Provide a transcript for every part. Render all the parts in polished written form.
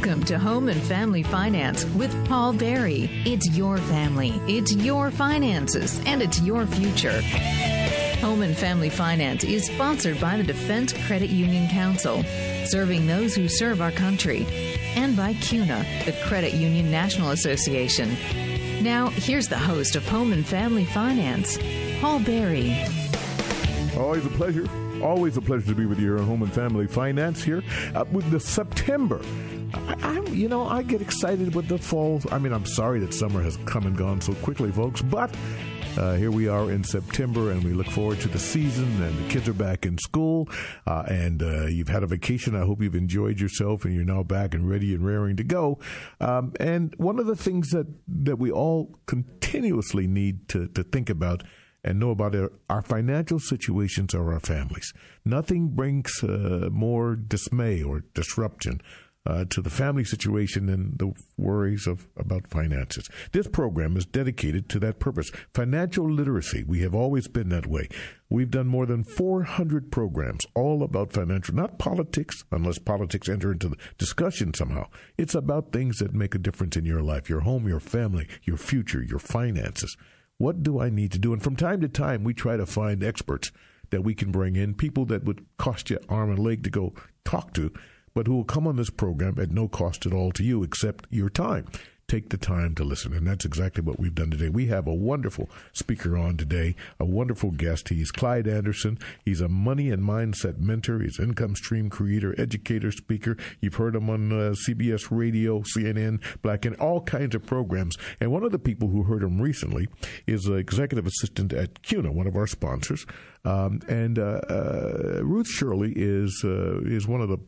Welcome to Home and Family Finance with Paul Berry. It's your family, it's your finances, and it's your future. Home and Family Finance is sponsored by the Defense Credit Union Council, serving those who serve our country, and by CUNA, the Credit Union National Association. Now, here's the host of Home and Family Finance, Paul Berry. Always a pleasure. Always a pleasure to be with you on Home and Family Finance here. With the September, I get excited with the fall. I mean, I'm sorry that summer has come and gone so quickly, folks, but here we are in September, and we look forward to the season, and the kids are back in school, and you've had a vacation. I hope you've enjoyed yourself, and you're now back and ready and raring to go. And one of the things that we all continuously need to think about and know about our financial situations or our families. Nothing brings more dismay or disruption to the family situation than the worries about finances. This program is dedicated to that purpose. Financial literacy. We have always been that way. We've done more than 400 programs, all about financial, not politics, unless politics enter into the discussion somehow. It's about things that make a difference in your life, your home, your family, your future, your finances. What do I need to do? And from time to time, we try to find experts that we can bring in, people that would cost you arm and leg to go talk to, but who will come on this program at no cost at all to you except your time. Take the time to listen, and that's exactly what we've done today. We have a wonderful speaker on today, a wonderful guest. He's Clyde Anderson. He's a money and mindset mentor. He's an income stream creator, educator, speaker. You've heard him on CBS Radio, CNN, Black, and all kinds of programs. And one of the people who heard him recently is an executive assistant at CUNA, one of our sponsors. And Ruth Shirley is one of the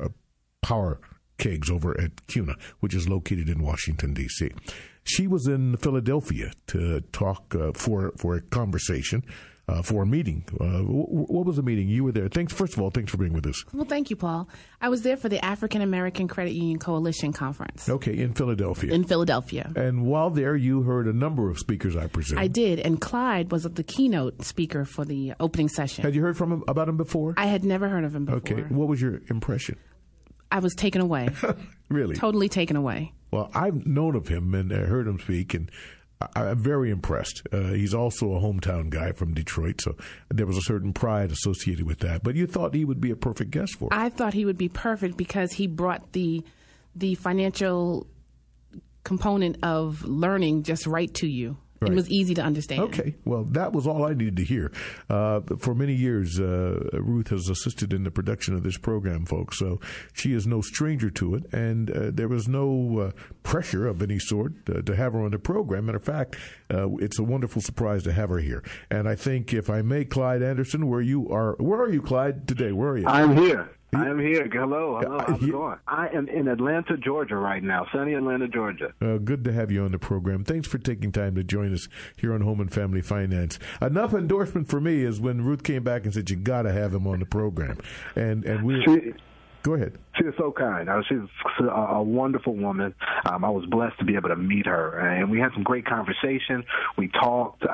power kegs over at CUNA, which is located in Washington, D.C. She was in Philadelphia to talk for a conversation, for a meeting. What was the meeting? You were there. First of all, thanks for being with us. Well, thank you, Paul. I was there for the African American Credit Union Coalition Conference. Okay, in Philadelphia. In Philadelphia. And while there, you heard a number of speakers, I presume. I did, and Clyde was the keynote speaker for the opening session. Had you heard about him before? I had never heard of him before. Okay, what was your impression? I was taken away. Really? Totally taken away. Well, I've known of him and heard him speak, and I'm very impressed. He's also a hometown guy from Detroit, so there was a certain pride associated with that. But you thought he would be a perfect guest for it. I thought he would be perfect because he brought the financial component of learning just right to you. Right. It was easy to understand. Okay. Well, that was all I needed to hear. For many years, Ruth has assisted in the production of this program, folks, so she is no stranger to it, and there was no pressure of any sort to have her on the program. Matter of fact, it's a wonderful surprise to have her here. And I think, if I may, Clyde Anderson, where are you, Clyde, today? Where are you? I'm here. I'm here. Hello. How's it going? I am in Atlanta, Georgia right now, sunny Atlanta, Georgia. Good to have you on the program. Thanks for taking time to join us here on Home and Family Finance. Enough endorsement for me is when Ruth came back and said, you got to have him on the program. And we... Go ahead. She is so kind. She's a wonderful woman. I was blessed to be able to meet her, and we had some great conversation. We talked,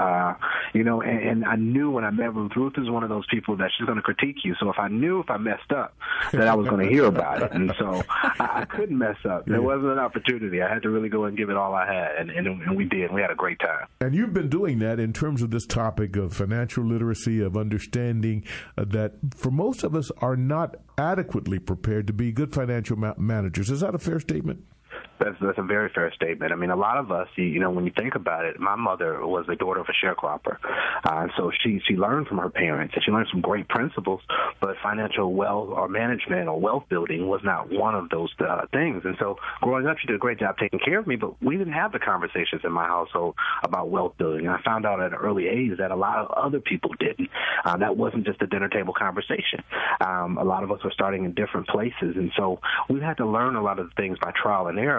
and I knew when I met Ruth, Ruth is one of those people that she's going to critique you. So if I messed up, that I was going to hear about it. And so I couldn't mess up. There wasn't an opportunity. I had to really go and give it all I had, and we did. We had a great time. And you've been doing that in terms of this topic of financial literacy, of understanding that for most of us are not adequately prepared to be good financial managers. Is that a fair statement? That's a very fair statement. I mean, a lot of us, when you think about it, my mother was the daughter of a sharecropper. And so she learned from her parents, and she learned some great principles, but financial wealth or management or wealth building was not one of those things. And so growing up, she did a great job taking care of me, but we didn't have the conversations in my household about wealth building. And I found out at an early age that a lot of other people didn't. That wasn't just a dinner table conversation. A lot of us were starting in different places, and so we had to learn a lot of things by trial and error.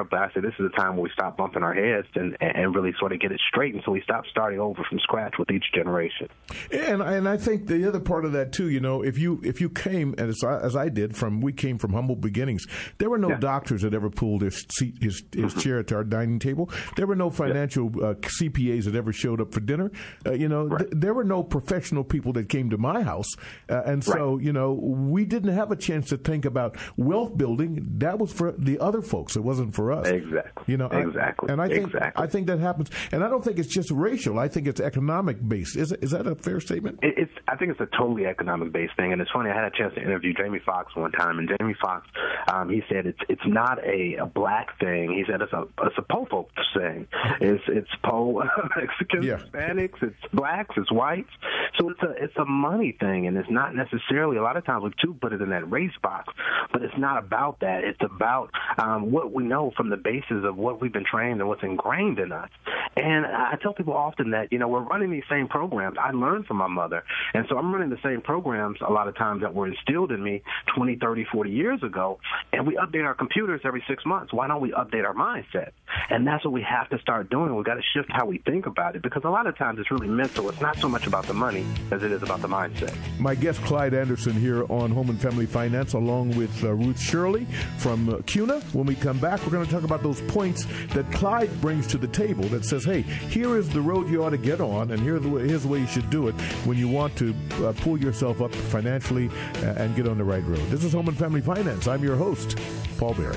but I said this is the time where we stop bumping our heads and really sort of get it straight, and so we stop starting over from scratch with each generation. And I think the other part of that too, if you came as I did we came from humble beginnings. There were no doctors that ever pulled his chair to our dining table. There were no financial CPAs that ever showed up for dinner. There were no professional people that came to my house, and so we didn't have a chance to think about wealth building. That was for the other folks. It wasn't for us. Exactly. Exactly. And I think that happens. And I don't think it's just racial. I think it's economic based. Is that a fair statement? I think it's a totally economic based thing. And it's funny. I had a chance to interview Jamie Foxx one time, and Jamie Foxx, he said it's not a black thing. He said it's a po folks thing. It's po Mexicans, Hispanics, it's blacks, it's whites. So it's a money thing, and it's not necessarily. A lot of times we too put it in that race box, but it's not about that. It's about what we know from the basis of what we've been trained and what's ingrained in us. And I tell people often that we're running these same programs. I learned from my mother, and so I'm running the same programs a lot of times that were instilled in me 20, 30, 40 years ago, and we update our computers every 6 months. Why don't we update our mindset? And that's what we have to start doing. We've got to shift how we think about it, because a lot of times it's really mental. It's not so much about the money as it is about the mindset. My guest, Clyde Anderson, here on Home and Family Finance, along with Ruth Shirley from CUNA. When we come back, we're going to talk about those points that Clyde brings to the table that says, hey, here is the road you ought to get on, and here's the way you should do it when you want to pull yourself up financially and get on the right road. This is Home and Family Finance. I'm your host, Paul Berry.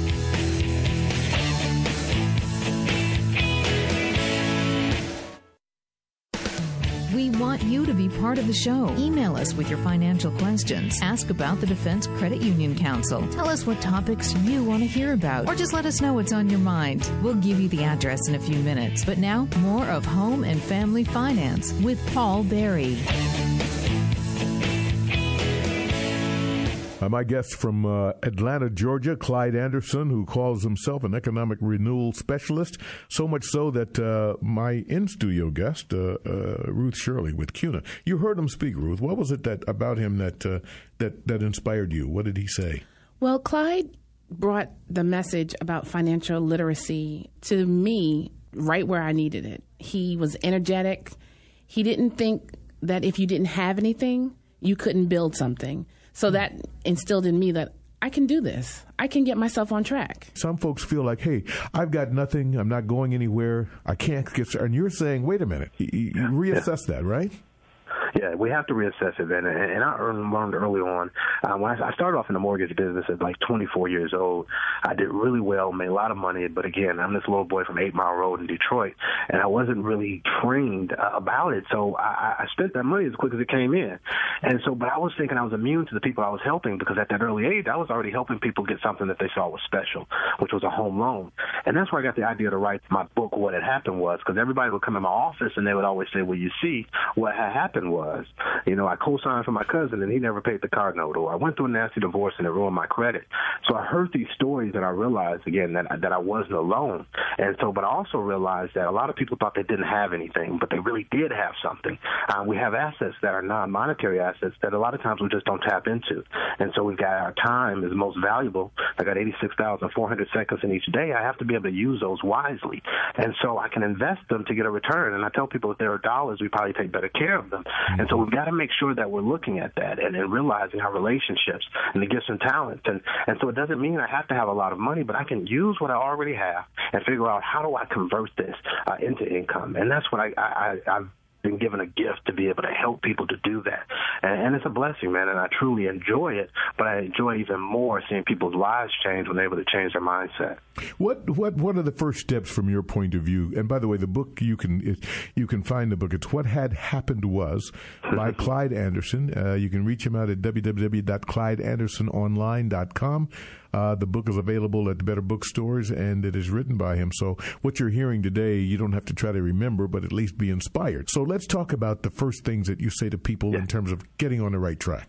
We want you to be part of the show. Email us with your financial questions. Ask about the Defense Credit Union Council. Tell us what topics you want to hear about, or just let us know what's on your mind. We'll give you the address in a few minutes. But now, more of Home and Family Finance with Paul Berry. My guest from Atlanta, Georgia, Clyde Anderson, who calls himself an economic renewal specialist, so much so that my in-studio guest, Ruth Shirley with CUNA. You heard him speak, Ruth. What was it about him that inspired you? What did he say? Well, Clyde brought the message about financial literacy to me right where I needed it. He was energetic. He didn't think that if you didn't have anything, you couldn't build something. So that instilled in me that I can do this. I can get myself on track. Some folks feel like, hey, I've got nothing. I'm not going anywhere. I can't get started. And you're saying, wait a minute. You reassess that, right? Yeah, we have to reassess it, and I learned early on. When I started off in the mortgage business at like 24 years old, I did really well, made a lot of money, but again, I'm this little boy from 8 Mile Road in Detroit, and I wasn't really trained about it, so I spent that money as quick as it came in. And so, but I was thinking I was immune to the people I was helping, because at that early age, I was already helping people get something that they saw was special, which was a home loan. And that's where I got the idea to write my book, What Had Happened Was, because everybody would come in my office and they would always say, well, you see, what had happened was, I co-signed for my cousin and he never paid the car note, or I went through a nasty divorce and it ruined my credit. So I heard these stories and I realized, again, that I wasn't alone. And so, but I also realized that a lot of people thought they didn't have anything, but they really did have something. We have assets that are non-monetary assets that a lot of times we just don't tap into. And so we've got our time is most valuable. I got 86,400 seconds in each day. I have to be able to use those wisely. And so I can invest them to get a return. And I tell people if there are dollars, we probably take better care of them. And so we've got to make sure that we're looking at that and realizing our relationships and the gifts and talents. And so it doesn't mean I have to have a lot of money, but I can use what I already have and figure out how do I convert this into income. And that's what I've been given a gift to be able to help people to do that. And it's a blessing, man, and I truly enjoy it, but I enjoy even more seeing people's lives change when they're able to change their mindset. What are the first steps from your point of view? And by the way, the book, you can find the book. It's What Had Happened Was by Clyde Anderson. You can reach him out at www.clydeandersononline.com. The book is available at the better bookstores, and it is written by him. So what you're hearing today, you don't have to try to remember, but at least be inspired. So let's talk about the first things that you say to people in terms of getting on the right track.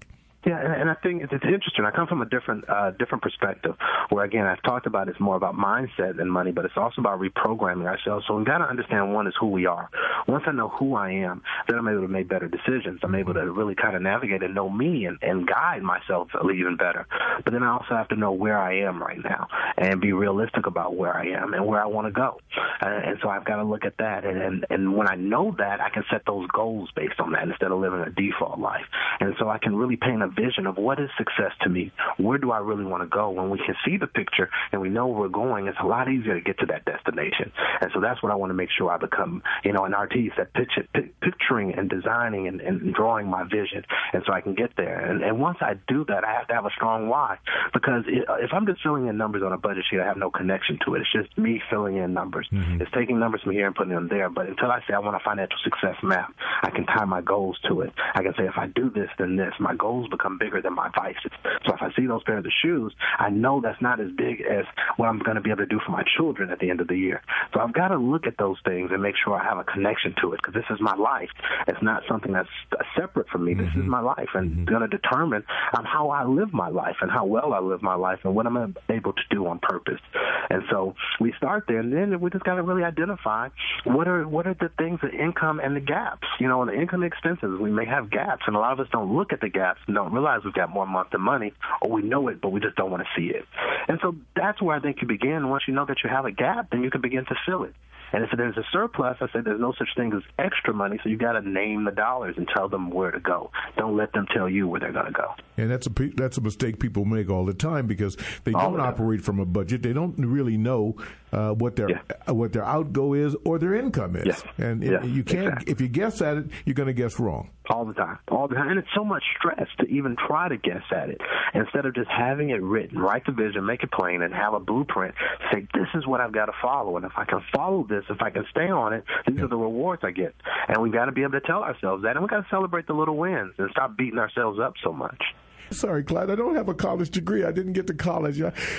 Yeah, and I think it's interesting. I come from a different perspective where, again, I've talked about it's more about mindset than money, but it's also about reprogramming ourselves. So we've got to understand, one, is who we are. Once I know who I am, then I'm able to make better decisions. I'm able to really kind of navigate and know me and guide myself even better. But then I also have to know where I am right now and be realistic about where I am and where I want to go. And so I've got to look at that. And when I know that, I can set those goals based on that instead of living a default life. And so I can really paint a vision of what is success to me. Where do I really want to go? When we can see the picture and we know where we're going, it's a lot easier to get to that destination. And so that's what I want to make sure I become, an artiste, that picturing and designing and drawing my vision. And so I can get there. And once I do that, I have to have a strong why. Because if I'm just filling in numbers on a budget sheet, I have no connection to it. It's just me filling in numbers. Mm-hmm. It's taking numbers from here and putting them there. But until I say I want a financial success map, I can tie my goals to it. I can say if I do this, then this. My goals become bigger than my vices. So if I see those pairs of shoes, I know that's not as big as what I'm going to be able to do for my children at the end of the year. So I've got to look at those things and make sure I have a connection to it, because this is my life. It's not something that's separate from me. This is my life, and it's going to determine how I live my life and how well I live my life and what I'm able to do on purpose. And so we start there, and then we just got to really identify what are the things, the income and the gaps. The income expenses, we may have gaps, and a lot of us don't look at the gaps and don't realize we've got more month than money, or we know it, but we just don't want to see it. And so that's where I think you begin. Once you know that you have a gap, then you can begin to fill it. And if there's a surplus, I say there's no such thing as extra money, so you got to name the dollars and tell them where to go. Don't let them tell you where they're going to go. And that's a mistake people make all the time, because they don't operate from a budget. They don't really know what their outgo is or their income is. Yes. And you can't. Exactly. If you guess at it, you're going to guess wrong. All the time. And it's so much stress to even try to guess at it. Instead of just having it written, write the vision, make it plain, and have a blueprint. Say, this is what I've got to follow. And if I can follow this, if I can stay on it, these are the rewards I get. And we've got to be able to tell ourselves that. And we've got to celebrate the little wins and stop beating ourselves up so much. Sorry, Clyde, I don't have a college degree. I didn't get to college.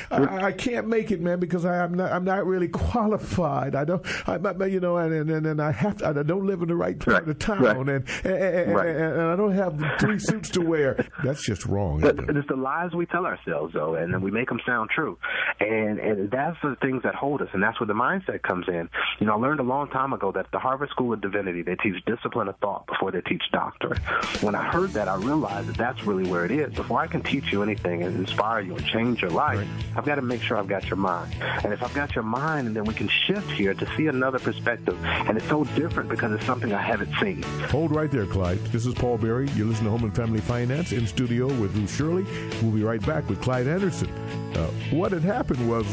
I can't make it, man, because I'm not really qualified. I don't, and I don't live in the right part of town, and I don't have 3 suits to wear. That's just wrong. It's the lies we tell ourselves, though, and we make them sound true. And that's the things that hold us, and that's where the mindset comes in. I learned a long time ago that at the Harvard School of Divinity, they teach discipline of thought before they teach doctrine. When I heard that, I realized that that's really where it is. Before I can teach you anything and inspire you and change your life, I've got to make sure I've got your mind. And if I've got your mind, and then we can shift here to see another perspective. And it's so different because it's something I haven't seen. Hold right there, Clyde. This is Paul Berry. You're listening to Home and Family Finance, in studio with Ruth Shirley. We'll be right back with Clyde Anderson. What had happened was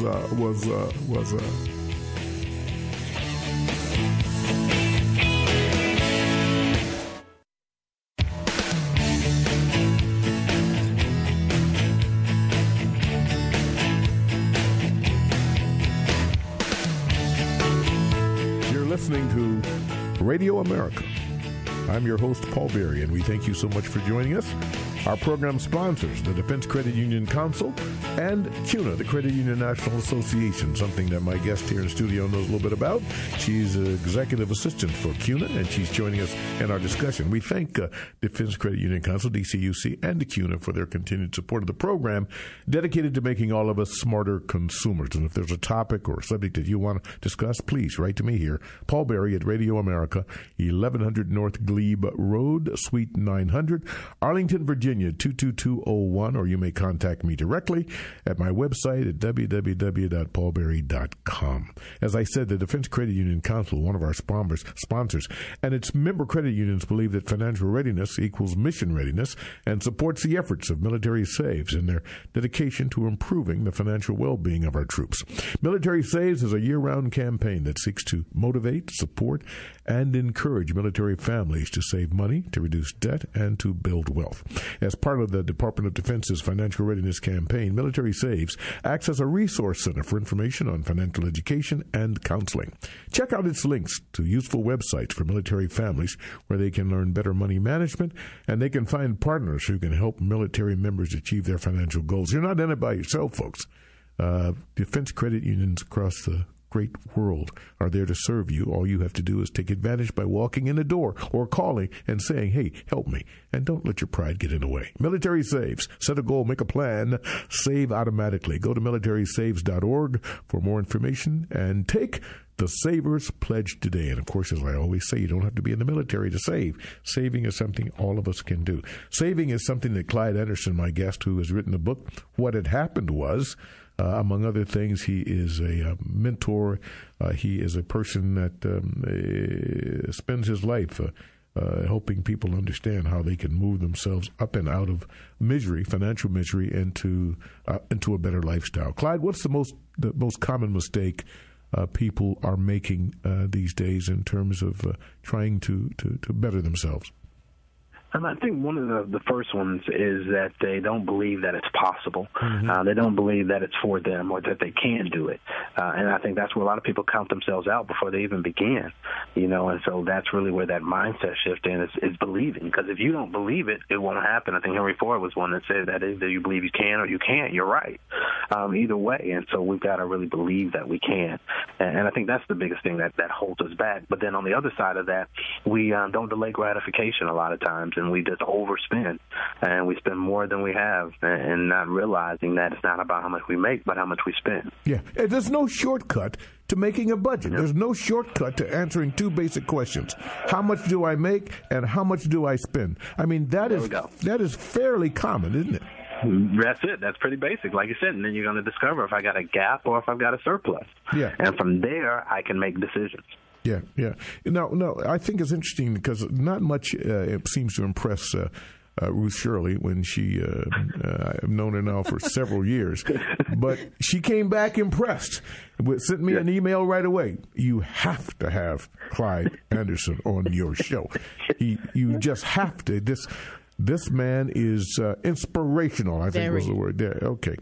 listening to Radio America. I'm your host, Paul Berry, and we thank you so much for joining us. Our program sponsors, the Defense Credit Union Council and CUNA, the Credit Union National Association, something that my guest here in studio knows a little bit about. She's an executive assistant for CUNA, and she's joining us in our discussion. We thank Defense Credit Union Council, DCUC, and the CUNA for their continued support of the program, dedicated to making all of us smarter consumers. And if there's a topic or a subject that you want to discuss, please write to me here, Paul Berry at Radio America, 1100 North Glebe Road, Suite 900, Arlington, Virginia, 22201, or you may contact me directly at my website at www.paulberry.com. As I said, the Defense Credit Union Council, one of our sponsors, and its member credit unions believe that financial readiness equals mission readiness and supports the efforts of Military Saves in their dedication to improving the financial well-being of our troops. Military Saves is a year-round campaign that seeks to motivate, support, and encourage military families to save money, to reduce debt, and to build wealth. As part of the Department of Defense's financial readiness campaign, Military Saves acts as a resource center for information on financial education and counseling. Check out its links to useful websites for military families where they can learn better money management, and they can find partners who can help military members achieve their financial goals. You're not in it by yourself, folks. Defense credit unions across the great world are there to serve you. All you have to do is take advantage by walking in the door or calling and saying, hey, help me. And don't let your pride get in the way. Military Saves. Set a goal, make a plan, save automatically. Go to militarysaves.org for more information and take the Saver's Pledge today. And of course, as I always say, you don't have to be in the military to save. Saving is something all of us can do. Saving is something that Clyde Anderson, my guest, who has written a book, What Had Happened Was, among other things, he is a mentor. He is a person that spends his life helping people understand how they can move themselves up and out of misery, financial misery, into a better lifestyle. Clyde, what's the most common mistake people are making these days in terms of trying to better themselves? I think one of the first ones is that they don't believe that it's possible. Mm-hmm. They don't believe that it's for them or that they can do it. And I think that's where a lot of people count themselves out before they even begin, and so that's really where that mindset shift in is believing. Because if you don't believe it, it won't happen. I think Henry Ford was one that said that either you believe you can or you can't. You're right. Either way. And so we've got to really believe that we can. And I think that's the biggest thing that holds us back. But then on the other side of that, we don't delay gratification a lot of times. And we just overspend, and we spend more than we have, and not realizing that it's not about how much we make, but how much we spend. Yeah, and there's no shortcut to making a budget. There's no shortcut to answering two basic questions: how much do I make, and how much do I spend? I mean, that is fairly common, isn't it? That's it. That's pretty basic, like you said. And then you're going to discover if I got a gap or if I've got a surplus. Yeah, and from there I can make decisions. Yeah. No, I think it's interesting because not much it seems to impress Ruth Shirley when she, I've known her now for several years, but she came back impressed. Sent me an email right away. You have to have Clyde Anderson on your show. You just have to. This man is inspirational, I think was the word there. Okay.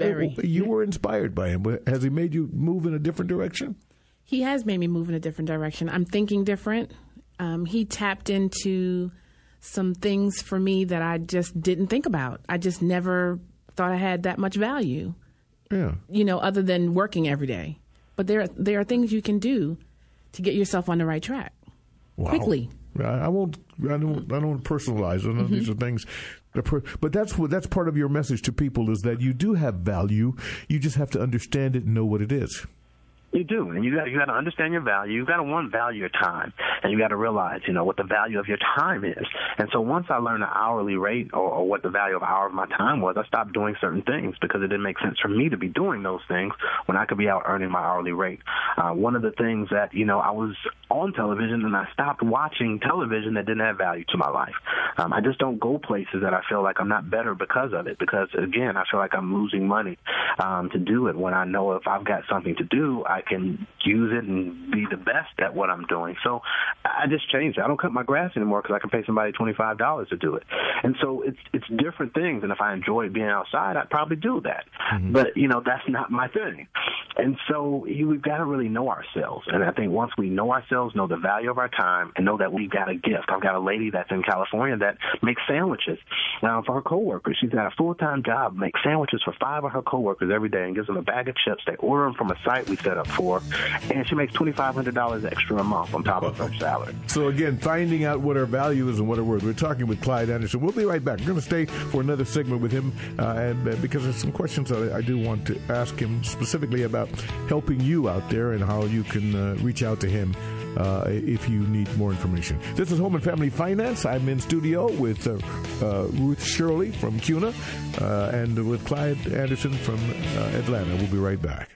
You were inspired by him. Has he made you move in a different direction? He has made me move in a different direction. I'm thinking different. He tapped into some things for me that I just didn't think about. I just never thought I had that much value. Yeah. Other than working every day. But there are things you can do to get yourself on the right track quickly. I don't personalize it. Mm-hmm. These are things. But that's part of your message to people is that you do have value. You just have to understand it and know what it is. You do, and you got to understand your value. You got to value your time, and you got to realize, what the value of your time is. And so once I learned the hourly rate or what the value of an hour of my time was, I stopped doing certain things because it didn't make sense for me to be doing those things when I could be out earning my hourly rate. One of the things that I was on television and I stopped watching television that didn't have value to my life. I just don't go places that I feel like I'm not better because of it. Because again, I feel like I'm losing money to do it when I know if I've got something to do, I can use it and be the best at what I'm doing. So I just changed it. I don't cut my grass anymore because I can pay somebody $25 to do it. And so it's different things. And if I enjoy being outside, I'd probably do that. Mm-hmm. But, that's not my thing. And so we've got to really know ourselves. And I think once we know ourselves, know the value of our time, and know that we've got a gift. I've got a lady that's in California that makes sandwiches for her coworkers. She's got a full-time job, makes sandwiches for 5 of her coworkers every day and gives them a bag of chips. They order them from a site we set up for, and she makes $2,500 extra a month on top of her salary. So again, finding out what our value is and what our worth. We're talking with Clyde Anderson. We'll be right back. We're going to stay for another segment with him, and because there's some questions that I do want to ask him specifically about helping you out there and how you can reach out to him if you need more information. This is Home and Family Finance. I'm in studio with Ruth Shirley from CUNA and with Clyde Anderson from Atlanta. We'll be right back.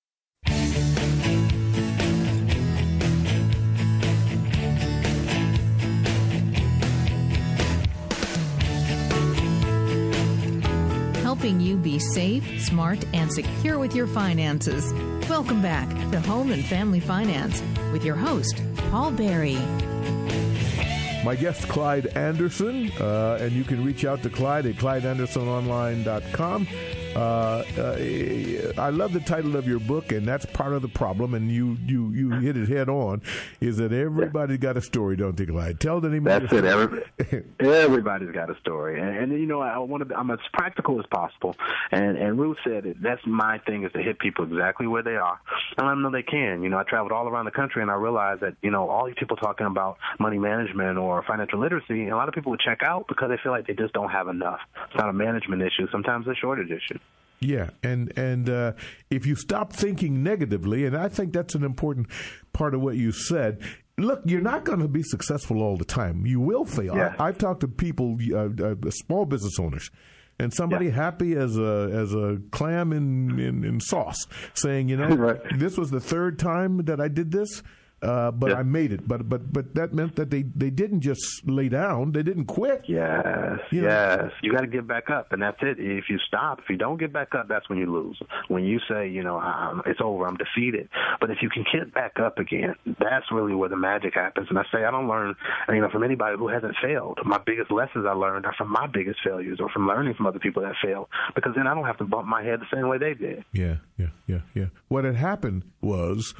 Helping you be safe, smart, and secure with your finances. Welcome back to Home and Family Finance with your host, Paul Berry. My guest, Clyde Anderson, and you can reach out to Clyde at ClydeAndersonOnline.com. I love the title of your book, and that's part of the problem, and you hit it head on, is that everybody's got a story, don't they, Clyde? Tell anybody. That's it. Everybody's got a story. And you know, I'm as practical as possible. And Ruth said it. That's my thing, is to hit people exactly where they are. And I know they can. You know, I traveled all around the country, and I realized that, you know, all these people talking about money management or financial literacy, a lot of people would check out because they feel like they just don't have enough. It's not a management issue. Sometimes it's a shortage issue. Yeah, and if you stop thinking negatively, and I think that's an important part of what you said, look, you're not going to be successful all the time. You will fail. Yeah. I've talked to people, small business owners, and somebody happy as a clam in sauce, saying, you know, right. This was the third time that I did this. But I made it. But that meant that they didn't just lay down. They didn't quit. Yes. You got to get back up, and that's it. If you stop, if you don't get back up, that's when you lose. When you say, you know, it's over, I'm defeated. But if you can get back up again, that's really where the magic happens. And I say I don't learn, you know, from anybody who hasn't failed. My biggest lessons I learned are from my biggest failures, or from learning from other people that failed, because then I don't have to bump my head the same way they did. Yeah. What had happened was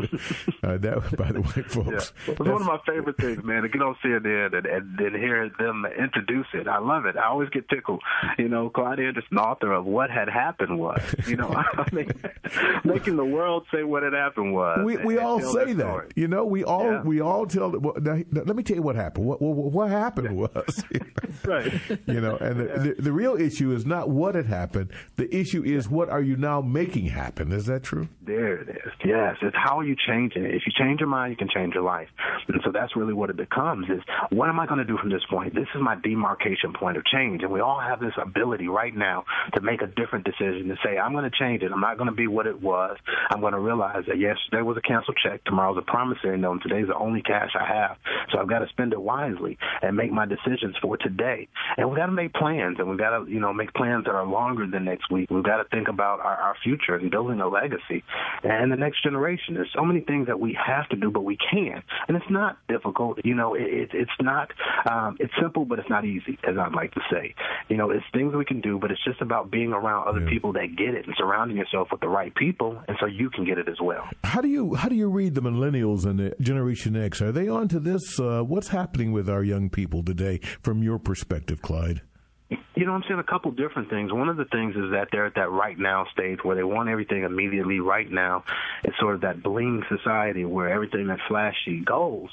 that. By the way, folks, It's one of my favorite things, man, to get on CNN and hear them introduce it. I love it. I always get tickled. You know, Clyde Anderson, author of What Had Happened Was. You know, I mean, making the world say what had happened was. We all say that. You know, we all tell. Well, now, let me tell you what happened. What happened was. Right. You know, and the real issue is not what had happened. The issue is what are you now making happen. Is that true? There it is. Yes. It's how are you changing it. If you change your mind, you can change your life. And so that's really what it becomes, is what am I going to do from this point? This is my demarcation point of change. And we all have this ability right now to make a different decision, to say, I'm going to change it. I'm not going to be what it was. I'm going to realize that yesterday was a canceled check. Tomorrow's a promissory note. And today's the only cash I have. So I've got to spend it wisely and make my decisions for today. And we've got to make plans. And we've got to, you know, make plans that are longer than next week. We've got to think about our future and building a legacy and the next generation. There's so many things that we have to do, but we can. And it's not difficult. You know, it's not, it's simple, but it's not easy, as I'd like to say. You know, it's things we can do, but it's just about being around other people that get it and surrounding yourself with the right people, and so you can get it as well. How do you read the millennials and the Generation X? Are they onto this? What's happening with our young people today from your perspective, Clyde? You know, I'm seeing a couple different things. One of the things is that they're at that right now stage where they want everything immediately right now. It's sort of that bling society where everything that's flashy goes.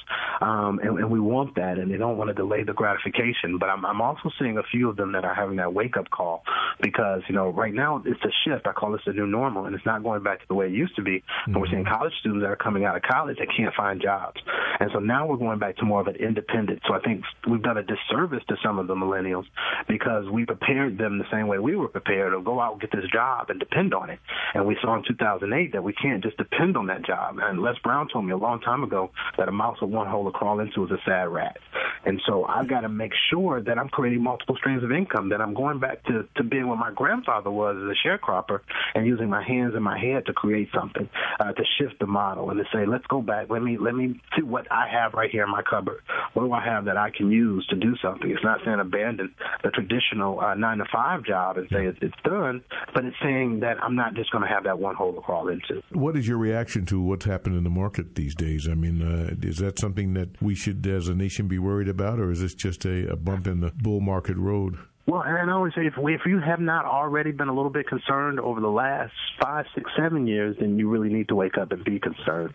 And we want that, and they don't want to delay the gratification. But I'm also seeing a few of them that are having that wake-up call because, you know, right now it's a shift. I call this the new normal, and it's not going back to the way it used to be. And we're seeing college students that are coming out of college that can't find jobs. And so now we're going back to more of an independent. So I think we've done a disservice to some of the millennials because we prepared them the same way we were prepared to go out and get this job and depend on it. And we saw in 2008 that we can't just depend on that job. And Les Brown told me a long time ago that a mouse with one hole to crawl into is a sad rat. And so I've got to make sure that I'm creating multiple streams of income, that I'm going back to being what my grandfather was as a sharecropper and using my hands and my head to create something, to shift the model and to say, let's go back. Let me see what I have right here in my cupboard. What do I have that I can use to do something? It's not saying abandon the traditional 9-to-5 job and say it's done, but it's saying that I'm not just going to have that one hole to crawl into. What is your reaction to what's happened in the market these days? I mean, is that something that we should, as a nation, be worried about, or is this just a bump in the bull market road? Well, and I always say, if you have not already been a little bit concerned over the last 5, 6, 7 years, then you really need to wake up and be concerned,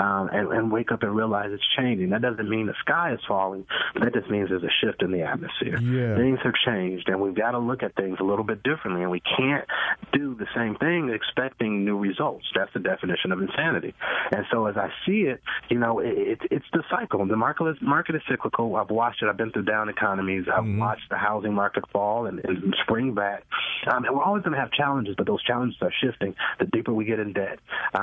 and wake up and realize it's changing. That doesn't mean the sky is falling, but that just means there's a shift in the atmosphere. Yeah. Things have changed, and we've got to look at things a little bit differently, and we can't do the same thing expecting new results. That's the definition of insanity. And so as I see it, you know, it's the cycle. The market is cyclical. I've watched it. I've been through down economies. I've watched the housing market fall and spring back. And we're always going to have challenges, but those challenges are shifting. The deeper we get in debt,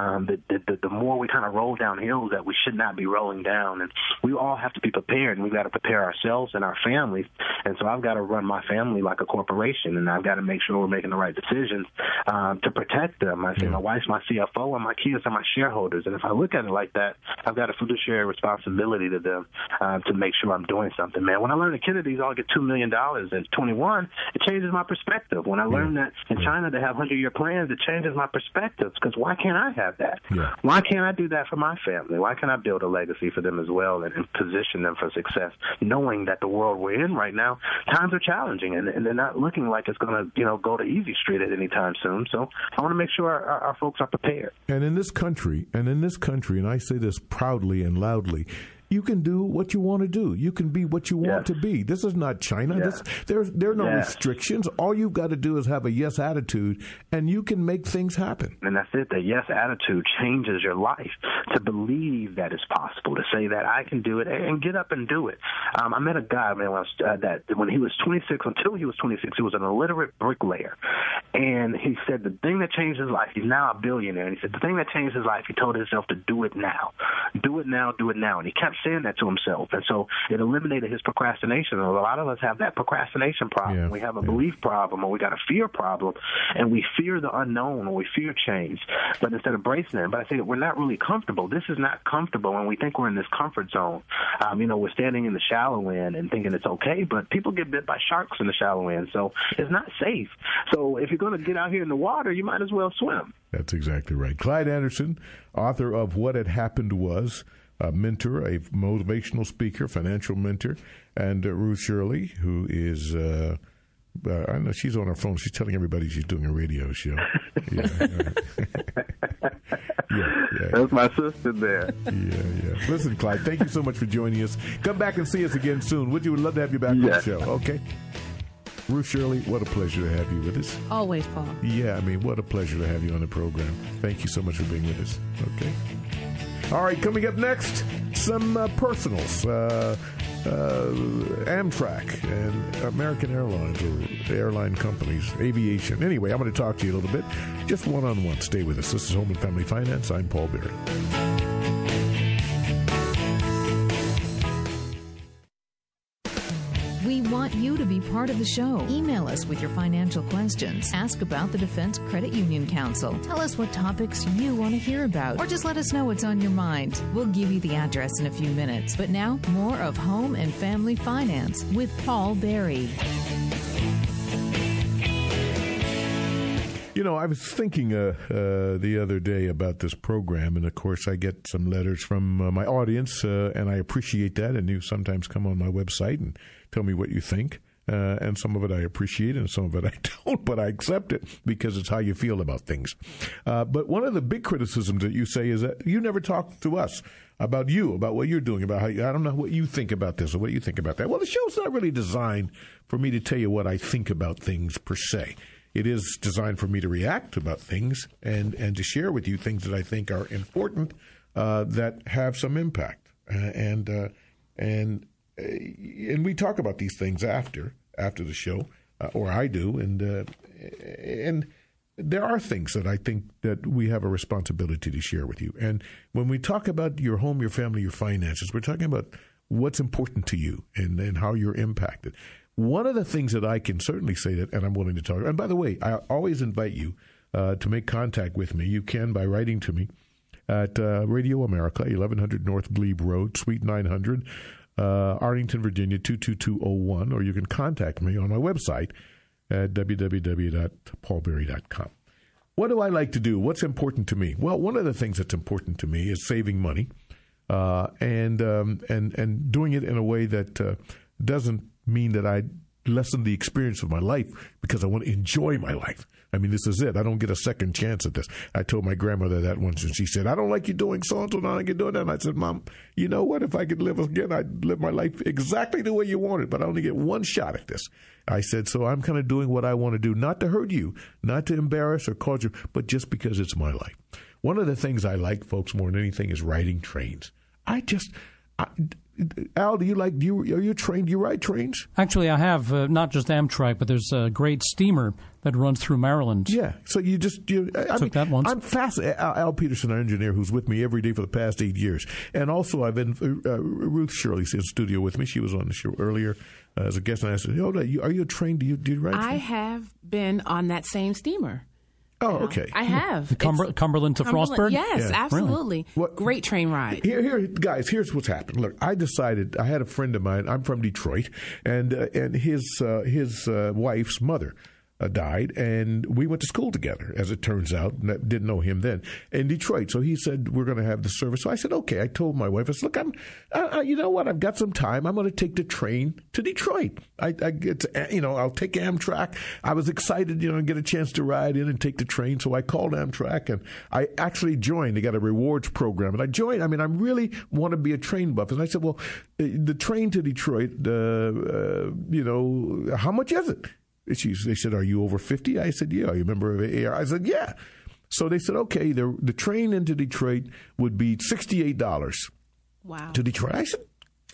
the more we kind of roll down hills that we should not be rolling down. And we all have to be prepared, and we've got to prepare ourselves and our families. And so I've got to run my family like a corporation, and I've got to make sure we're making the right decisions to protect them. I say my wife's my CFO, and my kids are my shareholders. And if I look at it like that, I've got a fiduciary responsibility to them to make sure I'm doing something. Man, when I learned the Kennedys all get $2 million in 21, one, it changes my perspective. When I learned that in China they have 100-year plans, it changes my perspective, because why can't I have that? Yeah. Why can't I do that for my family? Why can't I build a legacy for them as well and position them for success, knowing that the world we're in right now, times are challenging, and they're not looking like it's going to go to easy street at any time soon. So I want to make sure our folks are prepared. And in this country, and I say this proudly and loudly, you can do what you want to do. You can be what you want to be. This is not China. There are no restrictions. All you've got to do is have a yes attitude, and you can make things happen. And that's it. The yes attitude changes your life. To believe that it's possible, to say that I can do it, and get up and do it. I met a guy, man, that when he was 26, until he was 26, he was an illiterate bricklayer. And he said the thing that changed his life, he's now a billionaire, and he said the thing that changed his life, he told himself to do it now. Do it now, do it now. And he kept saying that to himself, and so it eliminated his procrastination. And a lot of us have that procrastination problem. Yeah. We have a belief problem, or we got a fear problem, and we fear the unknown, or we fear change, but instead of embracing it. But I think we're not really comfortable. This is not comfortable, and we think we're in this comfort zone. We're standing in the shallow end and thinking it's okay, but people get bit by sharks in the shallow end, so it's not safe. So if you're going to get out here in the water, you might as well swim. That's exactly right. Clyde Anderson, author of What Had Happened Was, a mentor, a motivational speaker, financial mentor, and Ruth Shirley, who is, I know she's on her phone. She's telling everybody she's doing a radio show. Yeah. That's my sister there. Yeah. Listen, Clyde, thank you so much for joining us. Come back and see us again soon. Would you? We'd love to have you back on the show. Okay. Ruth Shirley, what a pleasure to have you with us. Always, Paul. Yeah, what a pleasure to have you on the program. Thank you so much for being with us. Okay. All right, coming up next, some personals. Amtrak and American Airlines, or airline companies, aviation. Anyway, I'm going to talk to you a little bit, just one-on-one. Stay with us. This is Home and Family Finance. I'm Paul Berry. We want you to be part of the show. Email us with your financial questions. Ask about the Defense Credit Union Council. Tell us what topics you want to hear about, or just let us know what's on your mind. We'll give you the address in a few minutes. But now, more of Home and Family Finance with Paul Berry. I was thinking the other day about this program, and of course I get some letters from my audience, and I appreciate that, and you sometimes come on my website and tell me what you think, and some of it I appreciate and some of it I don't, but I accept it because it's how you feel about things. But one of the big criticisms that you say is that you never talk to us about what you're doing, about how I don't know what you think about this or what you think about that. Well, the show's not really designed for me to tell you what I think about things per se. It is designed for me to react about things and to share with you things that I think are important that have some impact. And we talk about these things after the show, or I do. And there are things that I think that we have a responsibility to share with you. And when we talk about your home, your family, your finances, we're talking about what's important to you and how you're impacted. One of the things that I can certainly say that, and I'm willing to talk, and by the way, I always invite you to make contact with me. You can by writing to me at Radio America, 1100 North Glebe Road, Suite 900, Arlington, Virginia, 22201, or you can contact me on my website at www.paulberry.com. What do I like to do? What's important to me? Well, one of the things that's important to me is saving money and doing it in a way that doesn't mean that I lessen the experience of my life, because I want to enjoy my life. This is it. I don't get a second chance at this. I told my grandmother that once, and she said, I don't like you doing so-and-so, I don't like you doing that. And I said, Mom, you know what? If I could live again, I'd live my life exactly the way you want it, but I only get one shot at this. I said, so I'm kind of doing what I want to do, not to hurt you, not to embarrass or cause you, but just because it's my life. One of the things I like, folks, more than anything is riding trains. Al, are you trained? Do you ride trains? Actually, I have not just Amtrak, but there's a great steamer that runs through Maryland. Yeah, so I took that once. I'm fascinated. Al Peterson, our engineer, who's with me every day for the past 8 years, and also I've been Ruth Shirley's in studio with me. She was on the show earlier as a guest, and I said, "Oh, are you trained? Do you ride?" I have been on that same steamer. Oh, okay. I have. Cumberland to Frostburg? Yes, Yeah. absolutely. What- Great train ride. Here, guys. Here's what's happened. Look, I decided. I had a friend of mine. I'm from Detroit, and his wife's mother died, and we went to school together. As it turns out, and I didn't know him then in Detroit. So he said we're going to have the service. So I said okay. I told my wife, I said, look, you know what? I've got some time. I'm going to take the train to Detroit. I get I'll take Amtrak. I was excited, get a chance to ride in and take the train. So I called Amtrak and I actually joined. They got a rewards program, and I joined. I mean, I really want to be a train buff. And I said, well, the train to Detroit, how much is it? They said, are you over 50? I said, yeah. Are you a member of AAR? I said, yeah. So they said, okay, the train into Detroit would be $68 Wow. to Detroit. I said,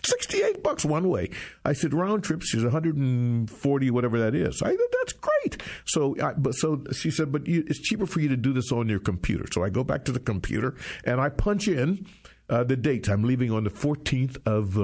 $68 one way. I said, round trip, she's 140, whatever that is. I said, that's great. So she said, but it's cheaper for you to do this on your computer. So I go back to the computer and I punch in the dates. I'm leaving on the 14th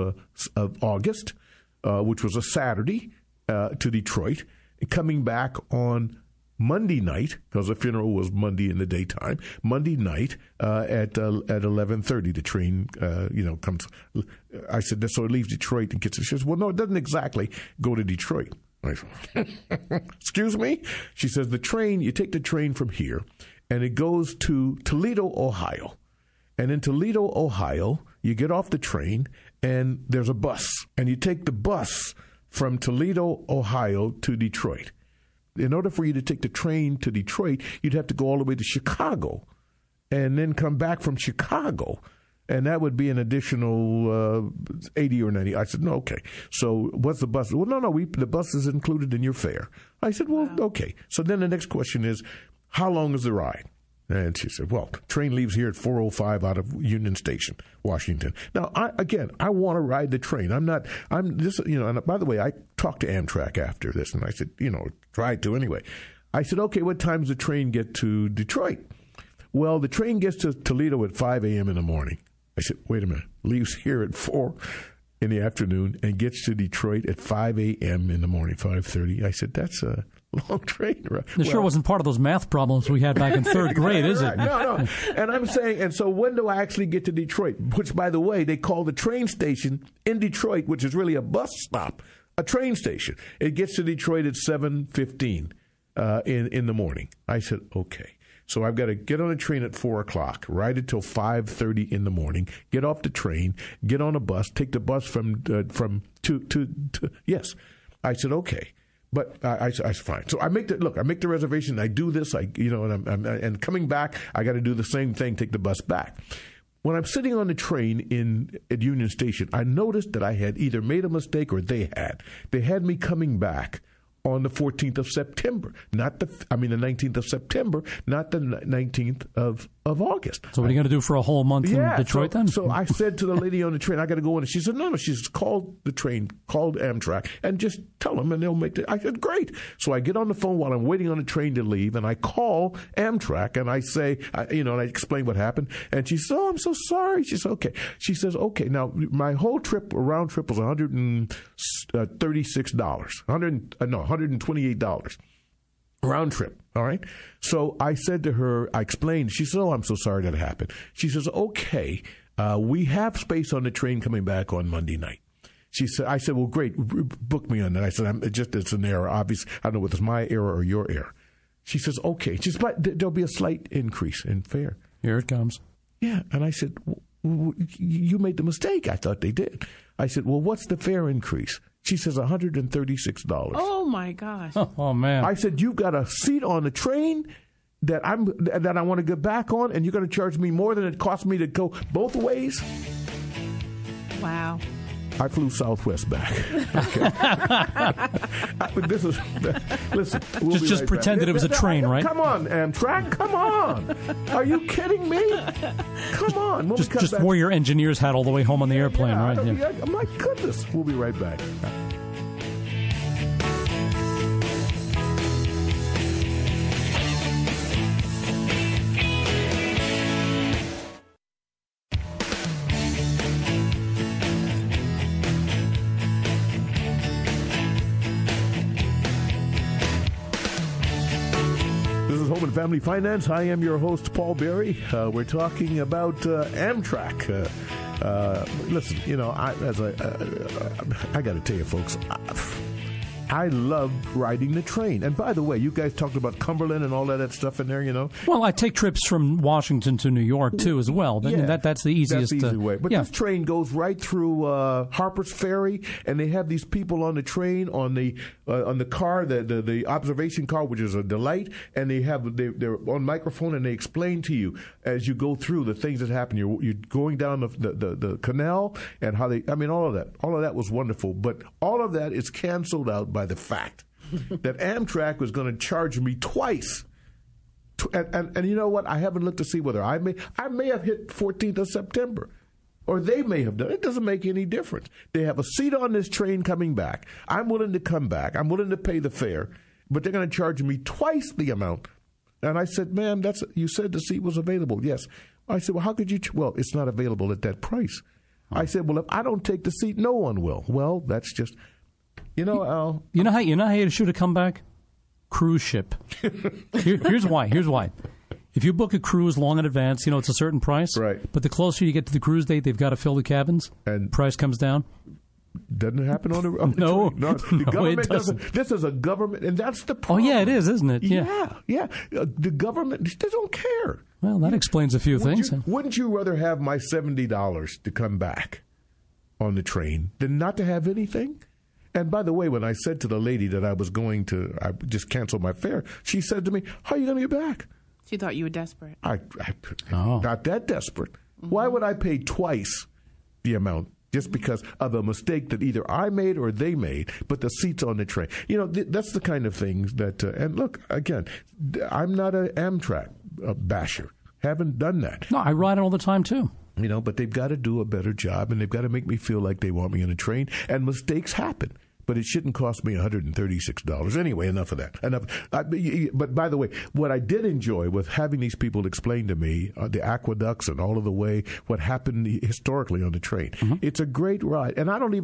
of August, which was a Saturday, to Detroit. Coming back on Monday night, because the funeral was Monday in the daytime. Monday night at 11:30, the train comes. I said, so it leaves Detroit and gets. She says, well, no, it doesn't exactly go to Detroit. I said, excuse me. She says you take the train from here, and it goes to Toledo, Ohio, and in Toledo, Ohio, you get off the train, and there's a bus, and you take the bus from Toledo, Ohio to Detroit. In order for you to take the train to Detroit, you'd have to go all the way to Chicago and then come back from Chicago. And that would be an additional 80 or 90. I said, no, okay. So what's the bus? Well, no, the bus is included in your fare. I said, well, okay. So then the next question is, how long is the ride? And she said, well, train leaves here at 4:05 out of Union Station, Washington. Now, I want to ride the train. And by the way, I talked to Amtrak after this, and I said, try to anyway. I said, okay, what time does the train get to Detroit? Well, the train gets to Toledo at 5 a.m. in the morning. I said, wait a minute, leaves here at 4 in the afternoon and gets to Detroit at 5 a.m. in the morning, 5:30. I said, that's a long train ride. It sure wasn't part of those math problems we had back in third grade, is it? No. And I'm saying, and so when do I actually get to Detroit? Which, by the way, they call the train station in Detroit, which is really a bus stop, a train station. It gets to Detroit at 7:15 in the morning. I said, okay. So I've got to get on a train at 4 o'clock, ride it till 5:30 in the morning, get off the train, get on a bus, take the bus yes. I said, okay. But I said, fine. So I make the reservation. I do this. And coming back, I got to do the same thing. Take the bus back. When I'm sitting on the train at Union Station, I noticed that I had either made a mistake or they had. They had me coming back on the 14th of September, the 19th of September, not the 19th of August. So what are you going to do for a whole month in Detroit then? So I said to the lady on the train, I got to go in. And she said, no. She said, call the train, call Amtrak, and just tell them, and they'll make it. I said, great. So I get on the phone while I'm waiting on the train to leave, and I call Amtrak, and I say, and I explain what happened. And she says, oh, I'm so sorry. She says, okay. She says, okay. Now, my whole round trip was $136. $128 round trip. All right. So I said to her, I explained. She said, oh, I'm so sorry that happened. She says, okay, we have space on the train coming back on Monday night. She said, I said, well, great. Book me on that. I said, it's an error. Obviously, I don't know whether it's my error or your error. She says, okay. She says, but there'll be a slight increase in fare. Here it comes. Yeah. And I said, you made the mistake. I thought they did. I said, well, what's the fare increase? She says $136. Oh my gosh! Oh man! I said, you've got a seat on the train that I want to get back on, and you're going to charge me more than it cost me to go both ways. Wow! I flew Southwest back. Listen. We'll just pretend that it was a train, right? Come on, Amtrak. Come on. Are you kidding me? Come on. Just wear your engineer's hat all the way home on the airplane, right? Yeah. My goodness. We'll be right back. Home and Family Finance. I am your host, Paul Berry. We're talking about Amtrak. Listen, I got to tell you, folks, I love riding the train. And by the way, you guys talked about Cumberland and all that stuff in there, Well, I take trips from Washington to New York, too, as well. That's the easiest. That's the easy way. But this train goes right through Harper's Ferry, and they have these people on the train, on the car, the observation car, which is a delight, and they're on microphone, and they explain to you as you go through the things that happen. You're going down the canal, and how all of that. All of that was wonderful. But all of that is canceled out by the fact that Amtrak was going to charge me twice. And you know what? I haven't looked to see whether I may have hit 14th of September, or they may have done. It doesn't make any difference. They have a seat on this train coming back. I'm willing to come back. I'm willing to pay the fare, but they're going to charge me twice the amount. And I said, ma'am, you said the seat was available. Yes. I said, well, how could you? Well, it's not available at that price. I said, well, if I don't take the seat, no one will. Well, that's just... You know how you should have come back? Cruise ship. Here's why. If you book a cruise long in advance, it's a certain price. Right. But the closer you get to the cruise date, they've got to fill the cabins. And price comes down. Doesn't it happen on the no, the government doesn't. This is a government, and that's the problem. Oh, yeah, it is, isn't it? Yeah. The government, they don't care. Well, that explains a few things. Wouldn't you rather have my $70 to come back on the train than not to have anything? And by the way, when I said to the lady that I just canceled my fare, she said to me, how are you going to get back? She thought you were desperate. Not that desperate. Mm-hmm. Why would I pay twice the amount just because of a mistake that either I made or they made, but the seat's on the train? That's the kind of things that, and look, again, I'm not an Amtrak basher. Haven't done that. No, I ride it all the time, too. But they've got to do a better job, and they've got to make me feel like they want me on a train, and mistakes happen. But it shouldn't cost me $136. Anyway, enough of that. But by the way, what I did enjoy with having these people explain to me the aqueducts and all of the way what happened historically on the train. Mm-hmm. It's a great ride, and I don't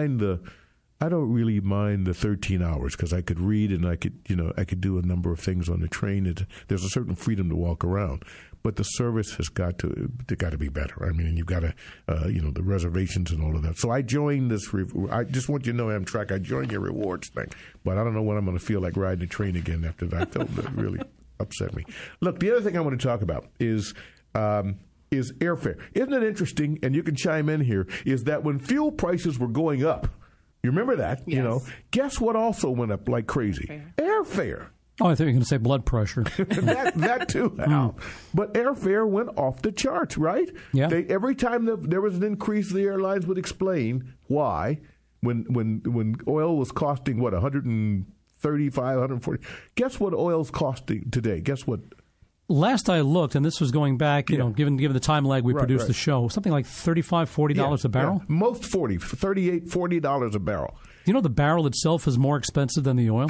really mind the 13 hours because I could read and I could do a number of things on the train. There's a certain freedom to walk around. But the service has got to be better. You've got to, the reservations and all of that. So I joined this. I just want you to know, Amtrak, I joined your rewards thing. But I don't know when I'm going to feel like riding a train again after that. I felt that really upset me. Look, the other thing I want to talk about is airfare. Isn't it interesting? And you can chime in here. Is that when fuel prices were going up, you remember that? Yes. Guess what also went up like crazy? Airfare. Oh, I thought you were going to say blood pressure. that too, Al. But airfare went off the charts, right? Yeah. Every time there was an increase, the airlines would explain why. When oil was costing, what, 135, 140. Guess what oil's costing today? Guess what? Last I looked, and this was going back, given the time lag we produced the show, something like $35, $40 a barrel? Yeah. Most $38, $40 a barrel. Do you know the barrel itself is more expensive than the oil?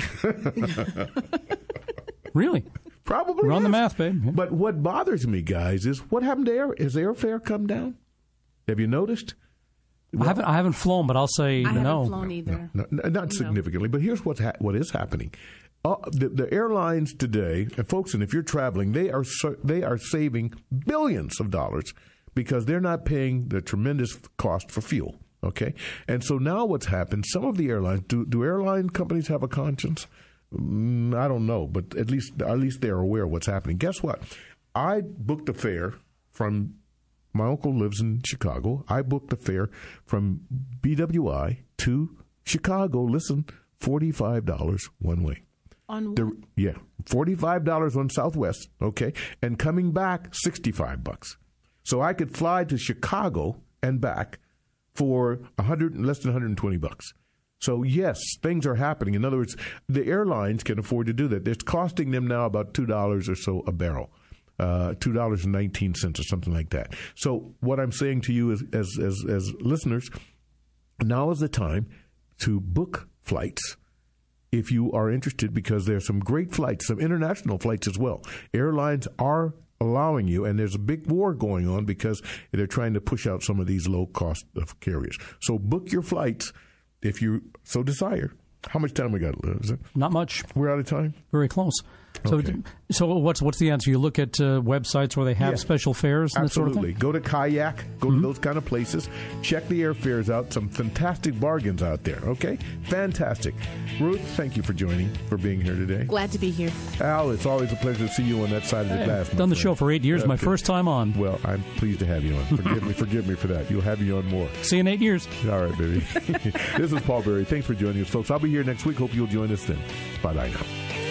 Really? Probably. Run the math, babe. Yeah. But what bothers me, guys, is what happened to air? Has airfare come down? Have you noticed? Well, I haven't flown, but I'll say no. I haven't flown either. No, not significantly. But here's what is happening. The airlines today, and folks, and if you're traveling, they are saving billions of dollars because they're not paying the tremendous cost for fuel. Okay, and so now what's happened? Some of the airlines do airline companies have a conscience? I don't know, but at least they're aware of what's happening. Guess what? I booked a fare from. My uncle lives in Chicago. I booked a fare from BWI to Chicago. Listen, $45 one way. On what? $45 on Southwest, okay, and coming back $65. So I could fly to Chicago and back for less than $120. So yes, things are happening. In other words, the airlines can afford to do that. It's costing them now about $2 or so a barrel. $2.19 or something like that. So what I'm saying to you is, as listeners, now is the time to book flights if you are interested, because there's some great flights, some international flights as well. Airlines are allowing you, and there's a big war going on because they're trying to push out some of these low cost of carriers. So book your flights if you so desire How much time we got? Is it? Not much. We're out of time? Very close. So, Okay. so what's the answer? You look at websites where they have special fares and Absolutely. that sort of thing? Go to Kayak, go to those kind of places. Check the airfares out. Some fantastic bargains out there, okay? Fantastic. Ruth, thank you for being here today. Glad to be here. Al, it's always a pleasure to see you on that side of the glass. I've done the show for 8 years, my first time on. Well, I'm pleased to have you on. Forgive me for that. You'll have me on more. See you in 8 years. All right, baby. This is Paul Berry. Thanks for joining us, folks. I'll be here next week. Hope you'll join us then. Bye-bye now.